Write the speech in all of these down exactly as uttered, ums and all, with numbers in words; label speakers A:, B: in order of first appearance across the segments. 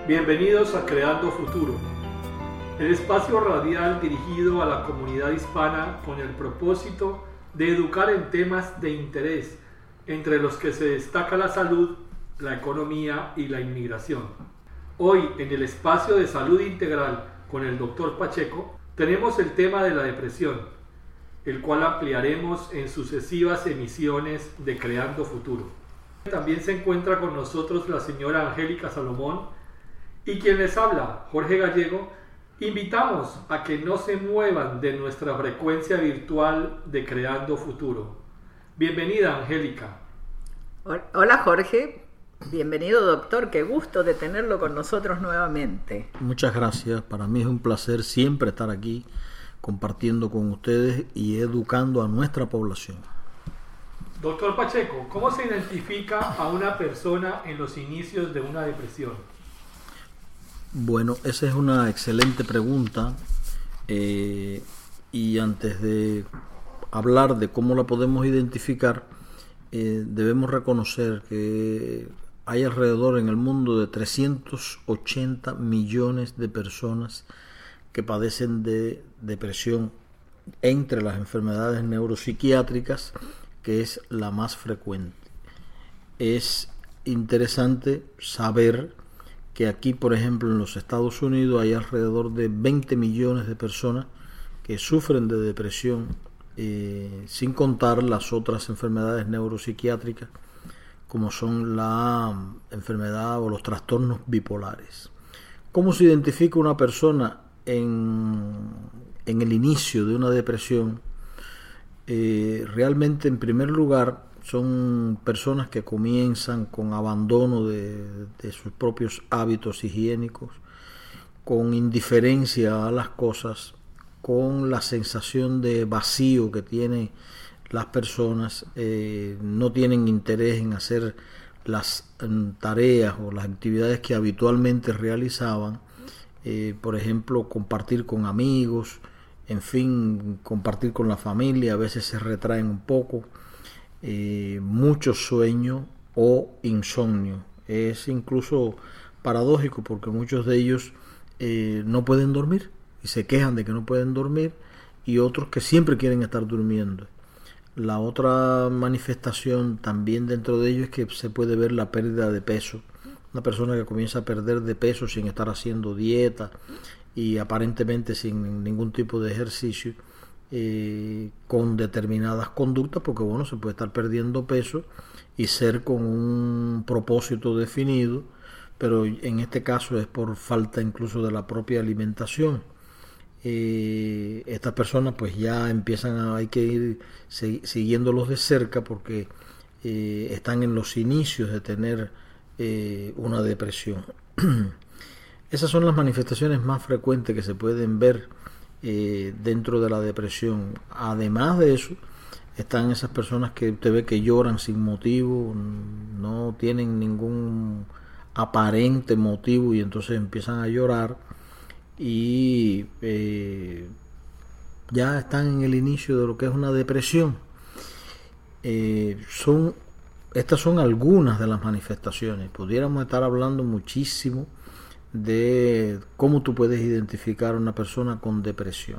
A: Bienvenidos a Creando Futuro, el espacio radial dirigido a la comunidad hispana con el propósito de educar en temas de interés, entre los que se destaca la salud, la economía y la inmigración. Hoy, en el espacio de salud integral con el doctor Pacheco, tenemos el tema de la depresión, el cual ampliaremos en sucesivas emisiones de Creando Futuro. También se encuentra con nosotros la señora Angélica Salomón, y quien les habla, Jorge Gallego. Invitamos a que no se muevan de nuestra frecuencia virtual de Creando Futuro. Bienvenida, Angélica.
B: Hola, Jorge. Bienvenido, doctor. Qué gusto de tenerlo con nosotros nuevamente.
C: Muchas gracias. Para mí es un placer siempre estar aquí compartiendo con ustedes y educando a nuestra población.
A: Doctor Pacheco, ¿cómo se identifica a una persona en los inicios de una depresión?
C: Bueno, esa es una excelente pregunta, eh, y antes de hablar de cómo la podemos identificar, eh, debemos reconocer que hay alrededor en el mundo de trescientos ochenta millones de personas que padecen de depresión entre las enfermedades neuropsiquiátricas, que es la más frecuente. Es interesante saber que aquí, por ejemplo, en los Estados Unidos hay alrededor de veinte millones de personas que sufren de depresión, eh, sin contar las otras enfermedades neuropsiquiátricas, como son la enfermedad o los trastornos bipolares. ¿Cómo se identifica una persona en, en el inicio de una depresión? Eh, realmente, en primer lugar, son personas que comienzan con abandono de, de sus propios hábitos higiénicos, con indiferencia a las cosas, con la sensación de vacío que tienen las personas, eh, no tienen interés en hacer las en, tareas o las actividades que habitualmente realizaban, eh, por ejemplo, compartir con amigos, en fin, compartir con la familia. A veces se retraen un poco. Eh, mucho sueño o insomnio. Es incluso paradójico porque muchos de ellos eh, no pueden dormir y se quejan de que no pueden dormir, y otros que siempre quieren estar durmiendo. La otra manifestación también dentro de ellos es que se puede ver la pérdida de peso. Una persona que comienza a perder de peso sin estar haciendo dieta y aparentemente sin ningún tipo de ejercicio, Eh, con determinadas conductas, porque bueno, se puede estar perdiendo peso y ser con un propósito definido, pero en este caso es por falta incluso de la propia alimentación. Eh, estas personas pues ya empiezan a, hay que ir se, siguiéndolos de cerca porque eh, están en los inicios de tener eh, una depresión. Esas son las manifestaciones más frecuentes que se pueden ver Eh, dentro de la depresión. Además de eso, están esas personas que usted ve que lloran sin motivo, no tienen ningún aparente motivo y entonces empiezan a llorar y eh, ya están en el inicio de lo que es una depresión. Eh, son, estas son algunas de las manifestaciones. Pudiéramos estar hablando muchísimo de cómo tú puedes identificar a una persona con depresión.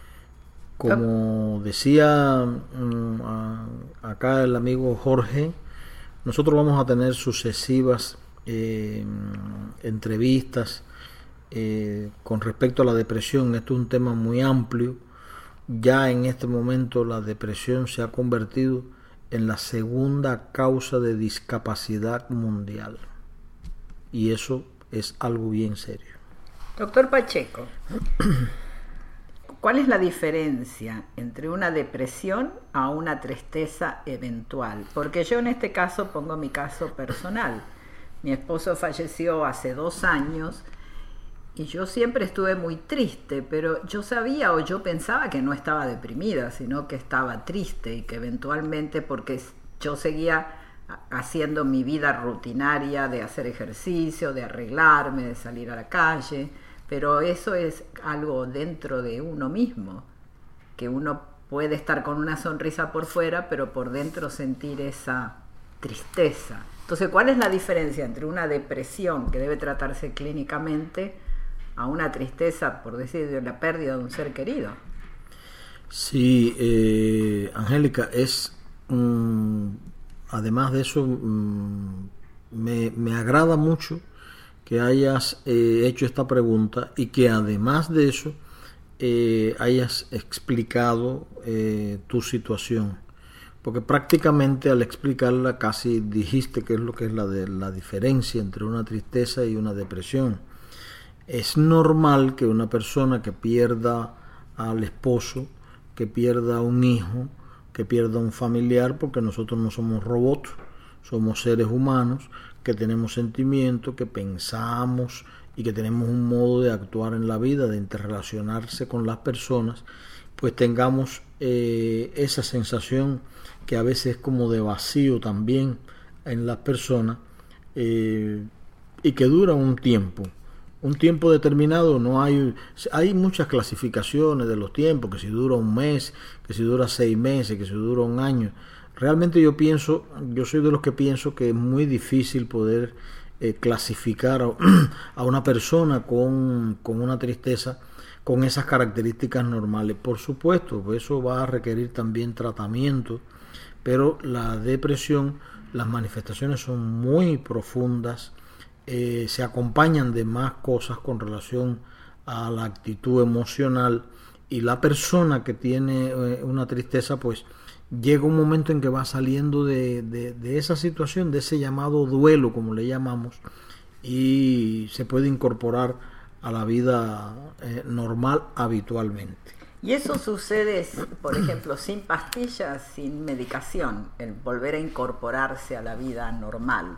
C: Como decía um, a, acá el amigo Jorge, nosotros vamos a tener sucesivas eh, entrevistas eh, con respecto a la depresión. Esto es un tema muy amplio. Ya en este momento la depresión se ha convertido en la segunda causa de discapacidad mundial, y eso es algo bien serio.
B: Doctor Pacheco, ¿cuál es la diferencia entre una depresión a una tristeza eventual? Porque yo en este caso pongo mi caso personal. Mi esposo falleció hace dos años y yo siempre estuve muy triste, pero yo sabía o yo pensaba que no estaba deprimida, sino que estaba triste y que eventualmente, porque yo seguía haciendo mi vida rutinaria de hacer ejercicio, de arreglarme, de salir a la calle, pero eso es algo dentro de uno mismo, que uno puede estar con una sonrisa por fuera, pero por dentro sentir esa tristeza. Entonces, ¿cuál es la diferencia entre una depresión que debe tratarse clínicamente a una tristeza, por decir, de la pérdida de un ser querido?
C: Sí, eh, Angélica, es um, además de eso, um, me, me agrada mucho que hayas eh, hecho esta pregunta y que además de eso eh, hayas explicado eh, tu situación, porque prácticamente al explicarla casi dijiste qué es lo que es la, de, la diferencia entre una tristeza y una depresión. Es normal que una persona que pierda al esposo, que pierda un hijo, que pierda un familiar, porque nosotros no somos robots, somos seres humanos que tenemos sentimientos, que pensamos y que tenemos un modo de actuar en la vida, de interrelacionarse con las personas, pues tengamos eh, esa sensación que a veces es como de vacío también en las personas eh, y que dura un tiempo. Un tiempo determinado, no hay, hay muchas clasificaciones de los tiempos, que si dura un mes, que si dura seis meses, que si dura un año. Realmente yo pienso, yo soy de los que pienso que es muy difícil poder eh, clasificar a, a una persona con, con una tristeza con esas características normales. Por supuesto, eso va a requerir también tratamiento, pero la depresión, las manifestaciones son muy profundas. Eh, se acompañan de más cosas con relación a la actitud emocional, y la persona que tiene eh, una tristeza pues llega un momento en que va saliendo de, de, de esa situación, de ese llamado duelo como le llamamos, y se puede incorporar a la vida eh, normal habitualmente.
B: Y eso sucede, por ejemplo, sin pastillas, sin medicación, el volver a incorporarse a la vida normal.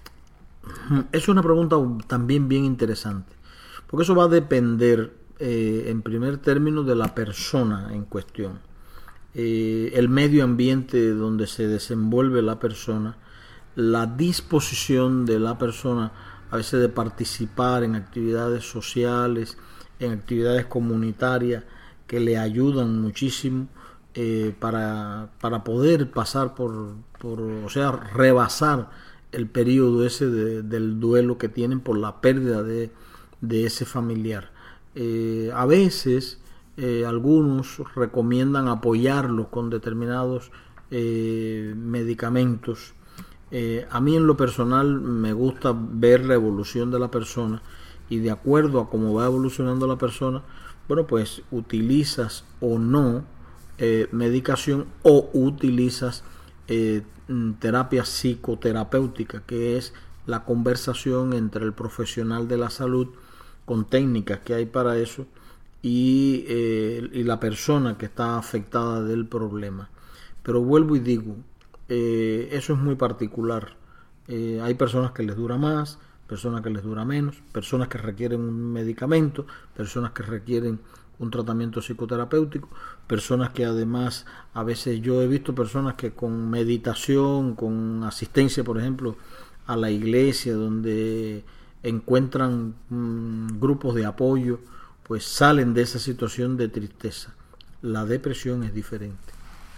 C: Es una pregunta también bien interesante, porque eso va a depender eh, en primer término de la persona en cuestión, eh, el medio ambiente donde se desenvuelve la persona, la disposición de la persona a veces de participar en actividades sociales, en actividades comunitarias que le ayudan muchísimo eh, para, para poder pasar por, por, o sea, rebasar el periodo ese de, del duelo que tienen por la pérdida de, de ese familiar. Eh, a veces eh, algunos recomiendan apoyarlo con determinados eh, medicamentos. Eh, a mí en lo personal me gusta ver la evolución de la persona, y de acuerdo a cómo va evolucionando la persona, bueno, pues utilizas o no eh, medicación, o utilizas eh, terapia psicoterapéutica, que es la conversación entre el profesional de la salud con técnicas que hay para eso y, eh, y la persona que está afectada del problema. Pero vuelvo y digo, eh, eso es muy particular. Eh, hay personas que les dura más, personas que les dura menos, personas que requieren un medicamento, personas que requieren un tratamiento psicoterapéutico, personas que además, a veces yo he visto personas que con meditación, con asistencia, por ejemplo, a la iglesia, donde encuentran mmm, grupos de apoyo, pues salen de esa situación de tristeza. La depresión es diferente.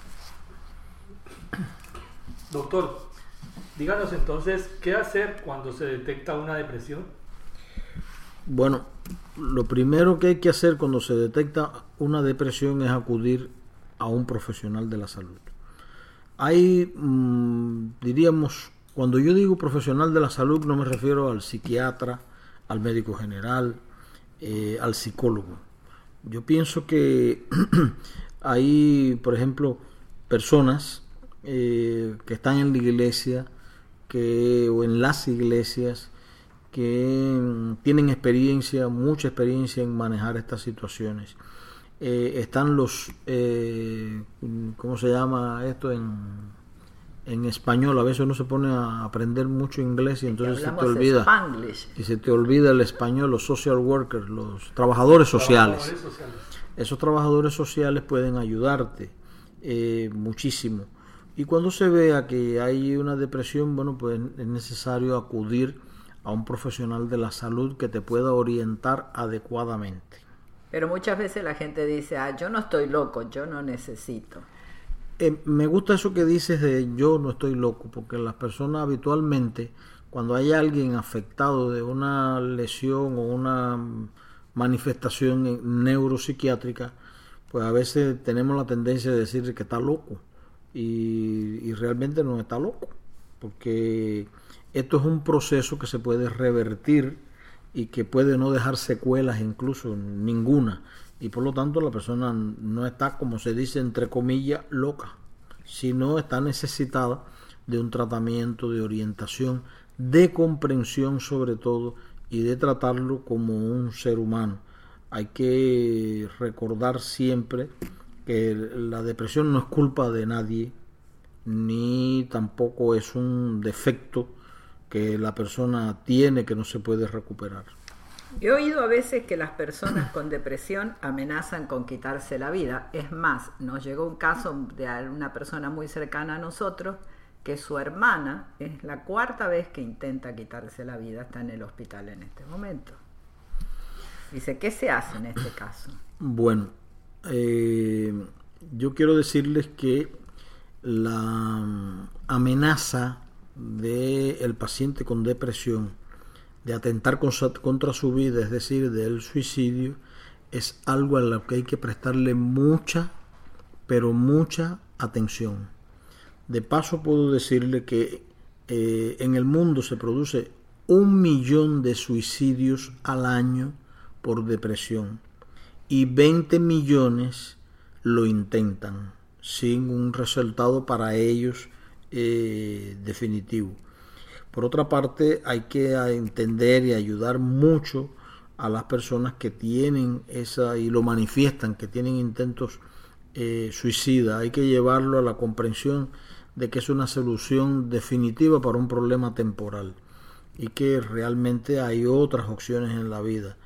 A: Doctor, díganos entonces, ¿qué hacer cuando se detecta una depresión?
C: Bueno, lo primero que hay que hacer cuando se detecta una depresión es acudir a un profesional de la salud. Hay, mmm, diríamos, cuando yo digo profesional de la salud no me refiero al psiquiatra, al médico general, eh, al psicólogo. Yo pienso que hay, por ejemplo, personas eh, que están en la iglesia que, o en las iglesias que tienen experiencia, mucha experiencia en manejar estas situaciones. Eh, están los, eh, ¿cómo se llama esto en, en español? A veces uno se pone a aprender mucho inglés y entonces se te olvida. Spanglish. Y se te olvida el español, los social workers, los trabajadores sociales. Trabajadores sociales. Esos trabajadores sociales pueden ayudarte eh, muchísimo. Y cuando se vea que hay una depresión, bueno, pues es necesario acudir a un profesional de la salud que te pueda orientar adecuadamente.
B: Pero muchas veces la gente dice, ah, yo no estoy loco, yo no necesito.
C: Eh, me gusta eso que dices de yo no estoy loco, porque las personas habitualmente, cuando hay alguien afectado de una lesión o una manifestación neuropsiquiátrica, pues a veces tenemos la tendencia de decir que está loco y, y realmente no está loco, porque esto es un proceso que se puede revertir y que puede no dejar secuelas, incluso ninguna, y por lo tanto la persona no está, como se dice entre comillas, loca, sino está necesitada de un tratamiento, de orientación, de comprensión sobre todo, y de tratarlo como un ser humano. Hay que recordar siempre que la depresión no es culpa de nadie, ni tampoco es un defecto que la persona tiene que no se puede recuperar.
B: He oído a veces que las personas con depresión amenazan con quitarse la vida. Es más, nos llegó un caso de una persona muy cercana a nosotros que su hermana es la cuarta vez que intenta quitarse la vida, está en el hospital en este momento. Dice, ¿qué se hace en este caso?
C: Bueno, eh, yo quiero decirles que la amenaza del paciente con depresión de atentar contra su vida, es decir, del suicidio, es algo a lo que hay que prestarle mucha, pero mucha atención. De paso puedo decirle que eh, en el mundo se produce un millón de suicidios al año por depresión y veinte millones lo intentan sin un resultado para ellos eh, definitivo. Por otra parte, hay que entender y ayudar mucho a las personas que tienen esa y lo manifiestan, que tienen intentos eh, suicidas. Hay que llevarlo a la comprensión de que es una solución definitiva para un problema temporal y que realmente hay otras opciones en la vida.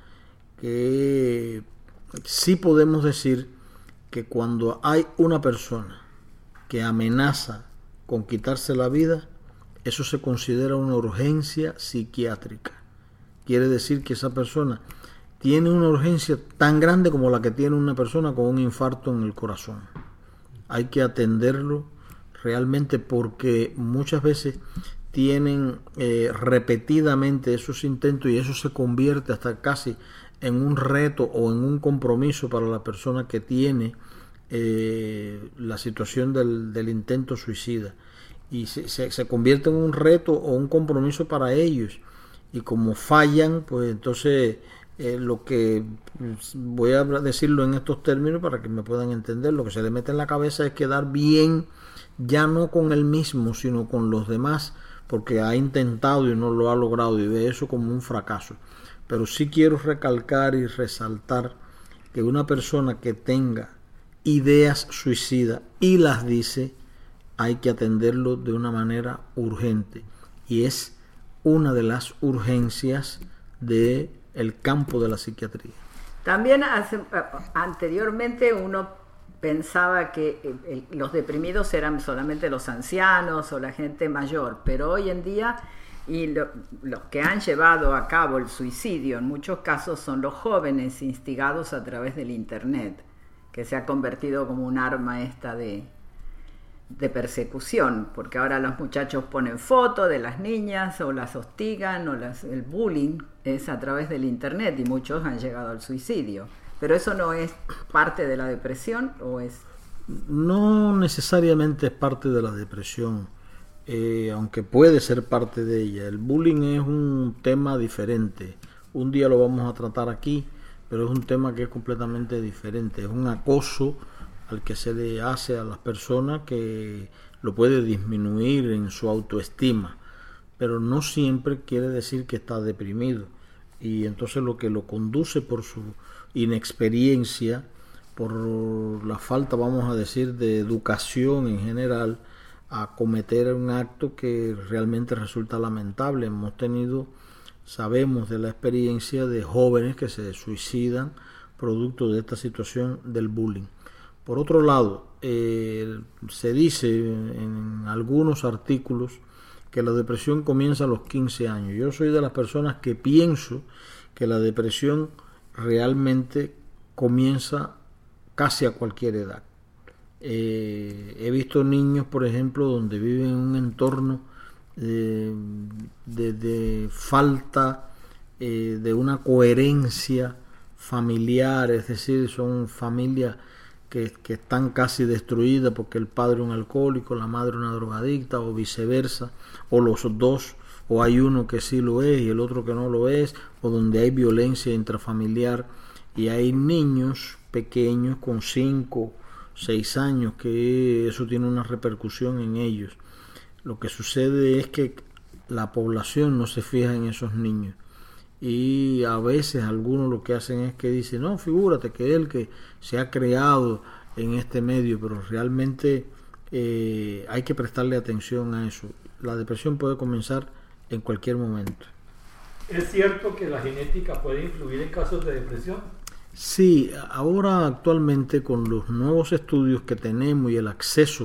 C: Que sí podemos decir que cuando hay una persona que amenaza con quitarse la vida, eso se considera una urgencia psiquiátrica. Quiere decir que esa persona tiene una urgencia tan grande como la que tiene una persona con un infarto en el corazón. Hay que atenderlo realmente porque muchas veces tienen eh, repetidamente esos intentos y eso se convierte hasta casi en un reto o en un compromiso para la persona que tiene eh, la situación del, del intento suicida. Y se, se, se convierte en un reto o un compromiso para ellos, y como fallan, pues entonces eh, lo que voy a decirlo en estos términos para que me puedan entender, lo que se le mete en la cabeza es quedar bien, ya no con él mismo sino con los demás, porque ha intentado y no lo ha logrado y ve eso como un fracaso. Pero sí quiero recalcar y resaltar que una persona que tenga ideas suicidas y las dice, hay que atenderlo de una manera urgente, y es una de las urgencias del campo de la psiquiatría.
B: También hace, anteriormente uno pensaba que eh, los deprimidos eran solamente los ancianos o la gente mayor, pero hoy en día y lo, los que han llevado a cabo el suicidio en muchos casos son los jóvenes instigados a través del internet, que se ha convertido como un arma esta de de persecución, porque ahora los muchachos ponen fotos de las niñas o las hostigan, o las, el bullying es a través del internet y muchos han llegado al suicidio. Pero eso no es parte de la depresión, ¿o es?
C: No necesariamente es parte de la depresión, eh, aunque puede ser parte de ella. El bullying es un tema diferente. Un día lo vamos a tratar aquí, pero es un tema que es completamente diferente. Es un acoso al que se le hace a las personas que lo puede disminuir en su autoestima, pero no siempre quiere decir que está deprimido, y entonces lo que lo conduce por su inexperiencia, por la falta, vamos a decir, de educación en general, a cometer un acto que realmente resulta lamentable. Hemos tenido, sabemos de la experiencia de jóvenes que se suicidan producto de esta situación del bullying. Por otro lado, eh, se dice en algunos artículos que la depresión comienza a los quince años. Yo soy de las personas que pienso que la depresión realmente comienza casi a cualquier edad. Eh, he visto niños, por ejemplo, donde viven en un entorno eh, de, de falta eh, de una coherencia familiar, es decir, son familias que, que están casi destruidas porque el padre es un alcohólico, la madre una drogadicta o viceversa, o los dos, o hay uno que sí lo es y el otro que no lo es, o donde hay violencia intrafamiliar y hay niños pequeños con cinco, seis años que eso tiene una repercusión en ellos. Lo que sucede es que la población no se fija en esos niños y a veces algunos lo que hacen es que dicen, no, figúrate que él que se ha creado en este medio, pero realmente eh, hay que prestarle atención a eso. La depresión puede comenzar en cualquier momento.
A: ¿Es cierto que la genética puede influir en casos de depresión?
C: Sí, ahora actualmente con los nuevos estudios que tenemos y el acceso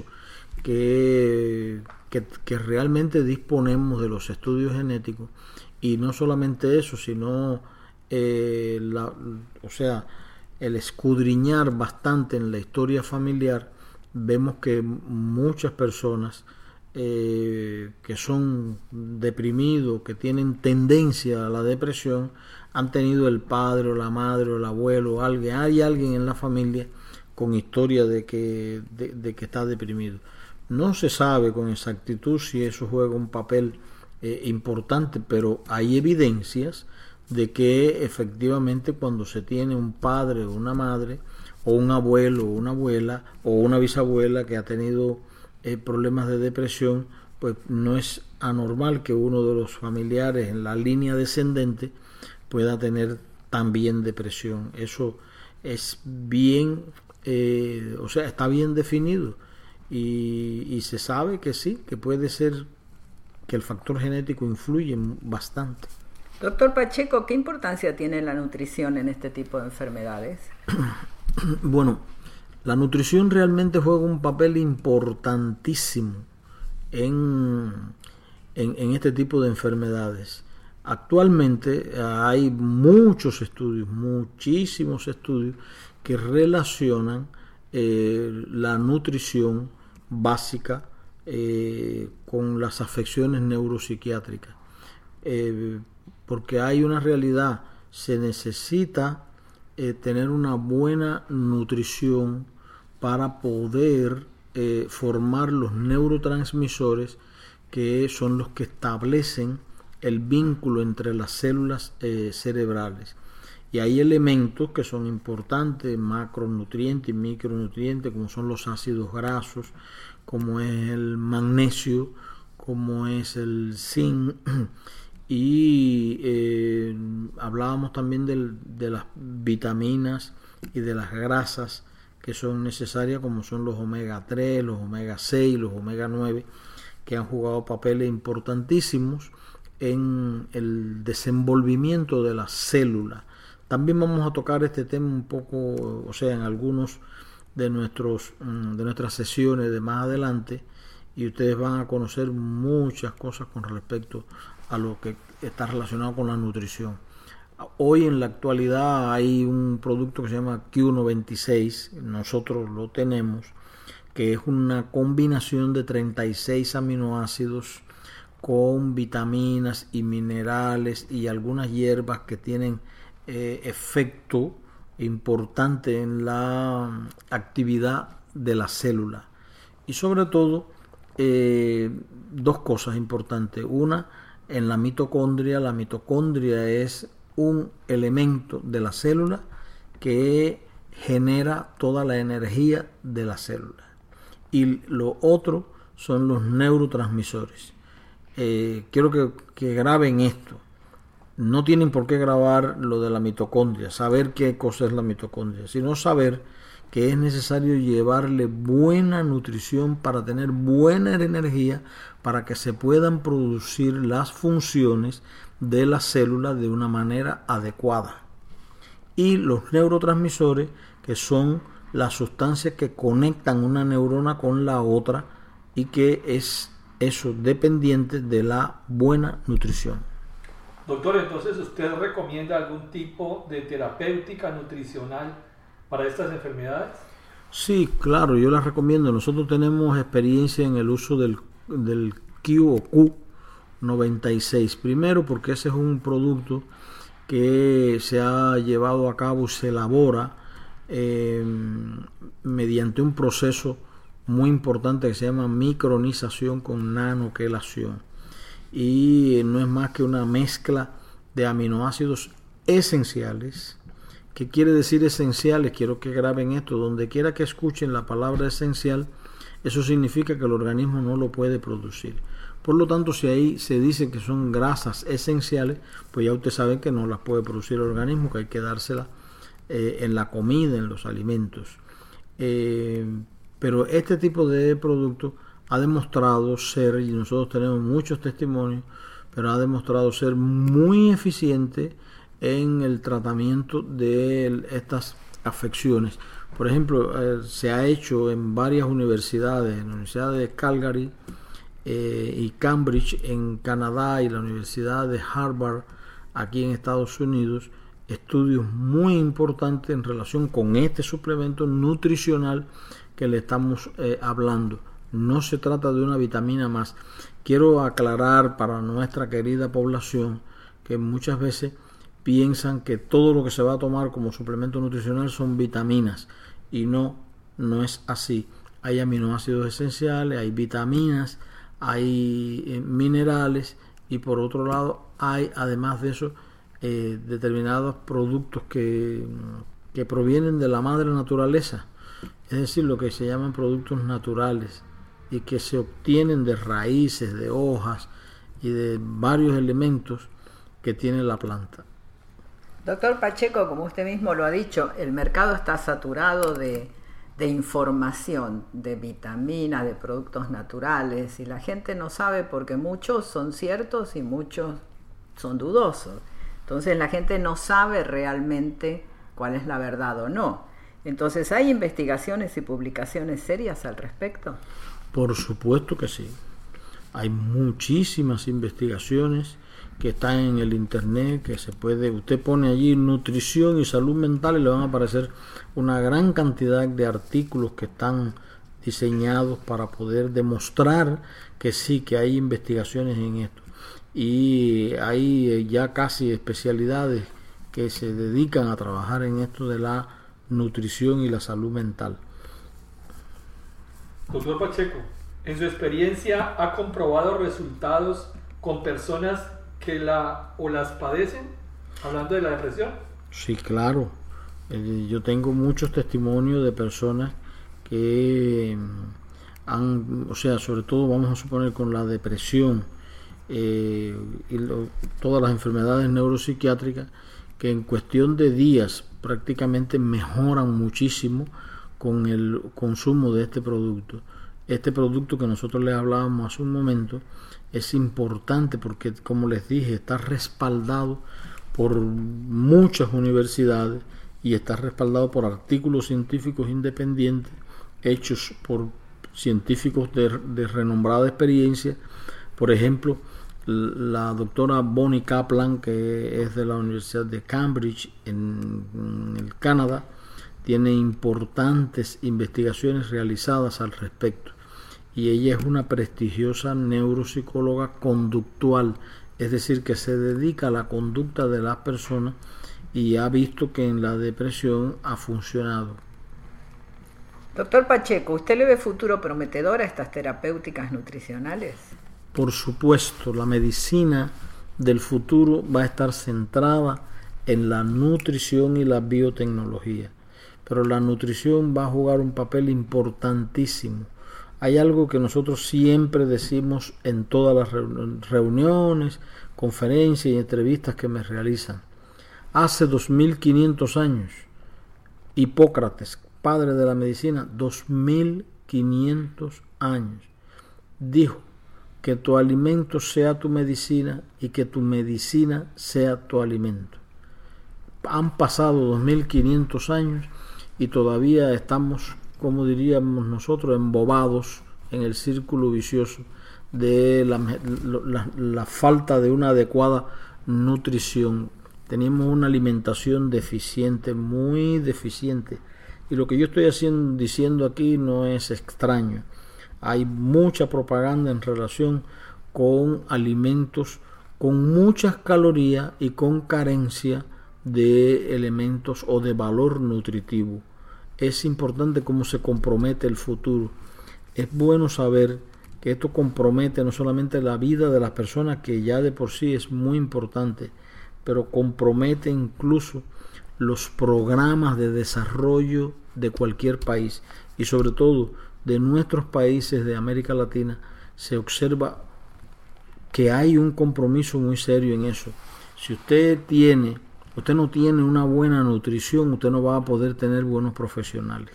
C: que, que, que realmente disponemos de los estudios genéticos, y no solamente eso, sino eh, la, o sea, el escudriñar bastante en la historia familiar, vemos que muchas personas eh, que son deprimidos, que tienen tendencia a la depresión, han tenido el padre o la madre o el abuelo o alguien, hay alguien en la familia con historia de que, de, de que está deprimido. No se sabe con exactitud si eso juega un papel eh, importante, pero hay evidencias de que efectivamente cuando se tiene un padre o una madre o un abuelo o una abuela o una bisabuela que ha tenido eh, problemas de depresión, pues no es anormal que uno de los familiares en la línea descendente pueda tener también depresión. Eso es bien, eh, o sea, está bien definido y, y se sabe que sí, que puede ser que el factor genético influye bastante.
B: Doctor Pacheco, ¿qué importancia tiene la nutrición en este tipo de enfermedades?
C: Bueno, la nutrición realmente juega un papel importantísimo en, en, en este tipo de enfermedades. Actualmente hay muchos estudios, muchísimos estudios que relacionan eh, la nutrición básica eh, con las afecciones neuropsiquiátricas. Eh, porque hay una realidad, se necesita eh, tener una buena nutrición para poder eh, formar los neurotransmisores que son los que establecen el vínculo entre las células eh, cerebrales. Y hay elementos que son importantes, macronutrientes y micronutrientes, como son los ácidos grasos, como es el magnesio, como es el zinc. Y eh, hablábamos también del, de las vitaminas y de las grasas que son necesarias, como son los omega tres, los omega seis, los omega nueve, que han jugado papeles importantísimos en el desenvolvimiento de la célula. También vamos a tocar este tema un poco, o sea, en algunos de nuestros de nuestras sesiones de más adelante, y ustedes van a conocer muchas cosas con respecto a lo que está relacionado con la nutrición. Hoy en la actualidad hay un producto que se llama Q noventa y seis, nosotros lo tenemos, que es una combinación de treinta y seis aminoácidos con vitaminas y minerales y algunas hierbas que tienen eh, efecto importante en la actividad de la célula. Y sobre todo, eh, dos cosas importantes. Una, en la mitocondria. La mitocondria es un elemento de la célula que genera toda la energía de la célula. Y lo otro son los neurotransmisores. Eh, quiero que, que graben esto. No tienen por qué grabar lo de la mitocondria, saber qué cosa es la mitocondria, sino saber que es necesario llevarle buena nutrición para tener buena energía, para que se puedan producir las funciones de la célula de una manera adecuada. Y los neurotransmisores, que son las sustancias que conectan una neurona con la otra, y que es eso dependiente de la buena nutrición.
A: Doctor, entonces ¿usted recomienda algún tipo de terapéutica nutricional para estas enfermedades?
C: Sí, claro, yo las recomiendo. Nosotros tenemos experiencia en el uso del, del Q o Q noventa y seis. Primero porque ese es un producto que se ha llevado a cabo y se elabora eh, mediante un proceso muy importante que se llama micronización con nanoquelación. Y no es más que una mezcla de aminoácidos esenciales. ¿Qué quiere decir esenciales? Quiero que graben esto. Donde quiera que escuchen la palabra esencial, eso significa que el organismo no lo puede producir. Por lo tanto, si ahí se dice que son grasas esenciales, pues ya usted sabe que no las puede producir el organismo, que hay que dárselas eh, en la comida, en los alimentos. Eh, pero este tipo de producto ha demostrado ser, y nosotros tenemos muchos testimonios, pero ha demostrado ser muy eficiente en el tratamiento de estas afecciones. Por ejemplo, eh, se ha hecho en varias universidades, en la Universidad de Calgary eh, y Cambridge en Canadá y la Universidad de Harvard aquí en Estados Unidos, estudios muy importantes en relación con este suplemento nutricional que le estamos eh, hablando. No se trata de una vitamina más. Quiero aclarar para nuestra querida población que muchas veces piensan que todo lo que se va a tomar como suplemento nutricional son vitaminas, y no, no es así. Hay aminoácidos esenciales, hay vitaminas, hay eh, minerales, y por otro lado hay además de eso eh, determinados productos que, que provienen de la madre naturaleza, es decir, lo que se llaman productos naturales y que se obtienen de raíces, de hojas y de varios elementos que tiene la planta.
B: Doctor Pacheco, como usted mismo lo ha dicho, el mercado está saturado de, de información, de vitaminas, de productos naturales, y la gente no sabe porque muchos son ciertos y muchos son dudosos. Entonces la gente no sabe realmente cuál es la verdad o no. Entonces, ¿hay investigaciones y publicaciones serias al respecto?
C: Por supuesto que sí. Hay muchísimas investigaciones que están en el internet, que se puede, usted pone allí nutrición y salud mental y le van a aparecer una gran cantidad de artículos que están diseñados para poder demostrar que sí, que hay investigaciones en esto. Y hay ya casi especialidades que se dedican a trabajar en esto de la nutrición y la salud mental.
A: Doctor Pacheco, en su experiencia, ¿ha comprobado resultados con personas que la o las padecen, hablando de la depresión?
C: Sí, claro. Eh, yo tengo muchos testimonios de personas que han, o sea, sobre todo vamos a suponer con la depresión eh, y lo, todas las enfermedades neuropsiquiátricas, que en cuestión de días prácticamente mejoran muchísimo con el consumo de este producto. Este producto que nosotros les hablábamos hace un momento es importante porque, como les dije, está respaldado por muchas universidades y está respaldado por artículos científicos independientes hechos por científicos de, de renombrada experiencia. Por ejemplo, la doctora Bonnie Kaplan, que es de la Universidad de Cambridge en, en el Canadá, tiene importantes investigaciones realizadas al respecto, y ella es una prestigiosa neuropsicóloga conductual, es decir, que se dedica a la conducta de las personas y ha visto que en la depresión ha funcionado.
B: Doctor Pacheco, ¿usted le ve futuro prometedor a estas terapéuticas nutricionales?
C: Por supuesto, la medicina del futuro va a estar centrada en la nutrición y la biotecnología, pero la nutrición va a jugar un papel importantísimo. Hay algo que nosotros siempre decimos en todas las reuniones, conferencias y entrevistas que me realizan. Hace dos mil quinientos años, Hipócrates, padre de la medicina, dos mil quinientos años, dijo que tu alimento sea tu medicina y que tu medicina sea tu alimento. Han pasado dos mil quinientos años y todavía estamos, como diríamos nosotros, embobados en el círculo vicioso de la, la, la falta de una adecuada nutrición. Tenemos una alimentación deficiente, muy deficiente. Y lo que yo estoy haciendo, diciendo aquí no es extraño. Hay mucha propaganda en relación con alimentos con muchas calorías y con carencia de elementos o de valor nutritivo. Es importante cómo se compromete el futuro. Es bueno saber que esto compromete no solamente la vida de las personas, que ya de por sí es muy importante, pero compromete incluso los programas de desarrollo de cualquier país, y sobre todo de nuestros países de América Latina. Se observa que hay un compromiso muy serio en eso. Si usted tiene, usted no tiene una buena nutrición, usted no va a poder tener buenos profesionales.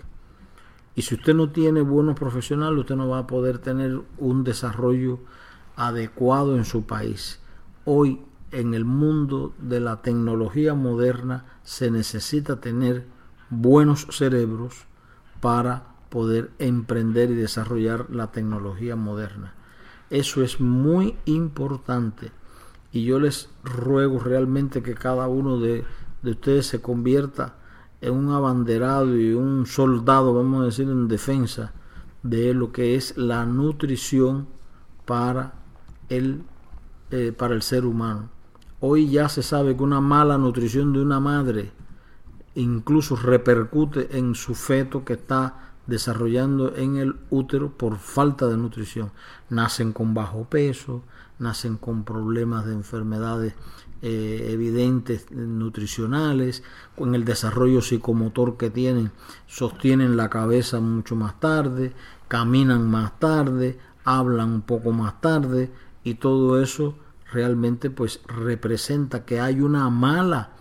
C: Y si usted no tiene buenos profesionales, usted no va a poder tener un desarrollo adecuado en su país. Hoy, en el mundo de la tecnología moderna, se necesita tener buenos cerebros para poder emprender y desarrollar la tecnología moderna. Eso es muy importante, y yo les ruego realmente que cada uno de, de ustedes se convierta en un abanderado y un soldado, vamos a decir, en defensa de lo que es la nutrición para el, eh, para el ser humano. Hoy ya se sabe que una mala nutrición de una madre incluso repercute en su feto que está desarrollando en el útero por falta de nutrición. Nacen con bajo peso, nacen con problemas de enfermedades eh, evidentes nutricionales, con el desarrollo psicomotor que tienen, sostienen la cabeza mucho más tarde, caminan más tarde, hablan un poco más tarde, y todo eso realmente pues representa que hay una mala,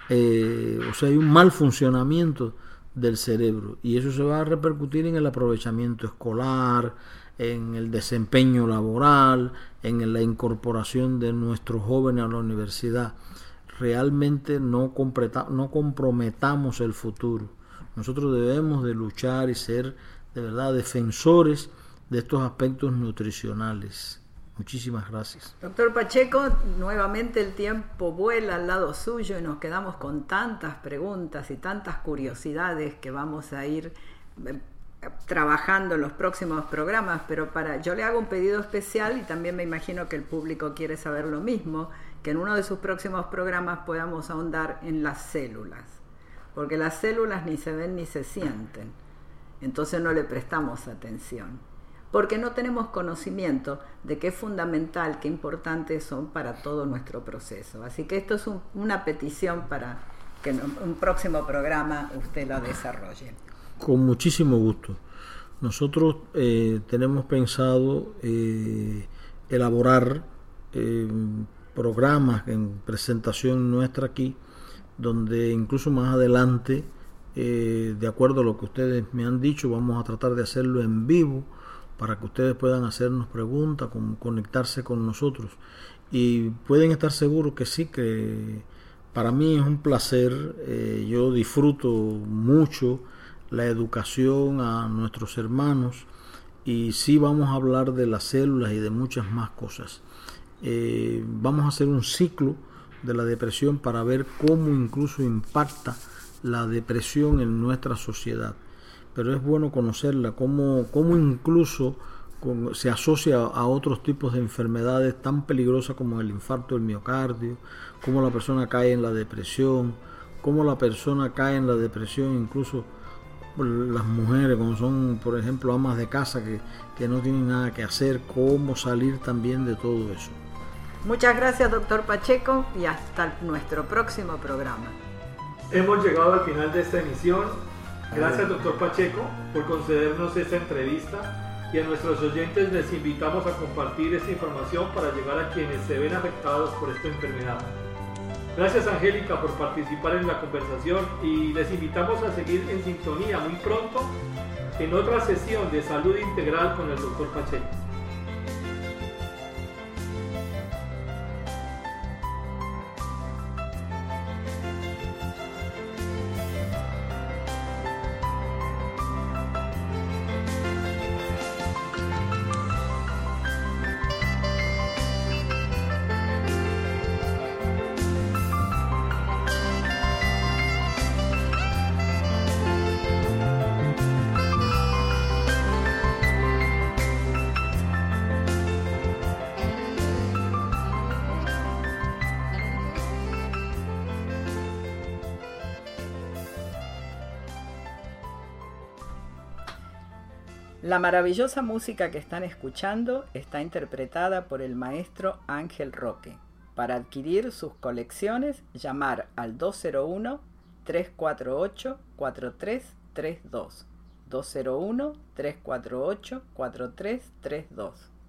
C: eh, o sea, hay un mal funcionamiento del cerebro, y eso se va a repercutir en el aprovechamiento escolar, en el desempeño laboral, en la incorporación de nuestros jóvenes a la universidad. Realmente no, no comprometamos el futuro. Nosotros debemos de luchar y ser de verdad defensores de estos aspectos nutricionales. Muchísimas gracias.
B: Doctor Pacheco, nuevamente el tiempo vuela al lado suyo y nos quedamos con tantas preguntas y tantas curiosidades que vamos a ir eh, trabajando en los próximos programas, pero para yo le hago un pedido especial, y también me imagino que el público quiere saber lo mismo, que en uno de sus próximos programas podamos ahondar en las células, porque las células ni se ven ni se sienten, entonces no le prestamos atención, porque no tenemos conocimiento de qué fundamental, qué importantes son para todo nuestro proceso. Así que esto es un, una petición para que en un próximo programa usted lo desarrolle.
C: Con muchísimo gusto. Nosotros eh, tenemos pensado eh, elaborar eh, programas en presentación nuestra aquí, donde incluso más adelante, eh, de acuerdo a lo que ustedes me han dicho, vamos a tratar de hacerlo en vivo, para que ustedes puedan hacernos preguntas, con, conectarse con nosotros, y pueden estar seguros que sí, que para mí es un placer. Eh, yo disfruto mucho la educación a nuestros hermanos, y sí vamos a hablar de las células y de muchas más cosas. Eh, vamos a hacer un ciclo de la depresión para ver cómo incluso impacta la depresión en nuestra sociedad. Pero es bueno conocerla, cómo, cómo incluso con, se asocia a otros tipos de enfermedades tan peligrosas como el infarto del miocardio, cómo la persona cae en la depresión, cómo la persona cae en la depresión incluso las mujeres, como son, por ejemplo, amas de casa que, que no tienen nada que hacer, cómo salir también de todo eso.
B: Muchas gracias, doctor Pacheco, y hasta nuestro próximo programa.
A: Hemos llegado al final de esta emisión. Gracias, doctor Pacheco, por concedernos esta entrevista, y a nuestros oyentes les invitamos a compartir esta información para llegar a quienes se ven afectados por esta enfermedad. Gracias, Angélica, por participar en la conversación, y les invitamos a seguir en sintonía muy pronto en otra sesión de Salud Integral con el doctor Pacheco.
B: La maravillosa música que están escuchando está interpretada por el maestro Ángel Roque. Para adquirir sus colecciones, llamar al dos cero uno, tres cuatro ocho, cuatro tres tres dos. dos cero uno, tres cuatro ocho, cuatro tres tres dos.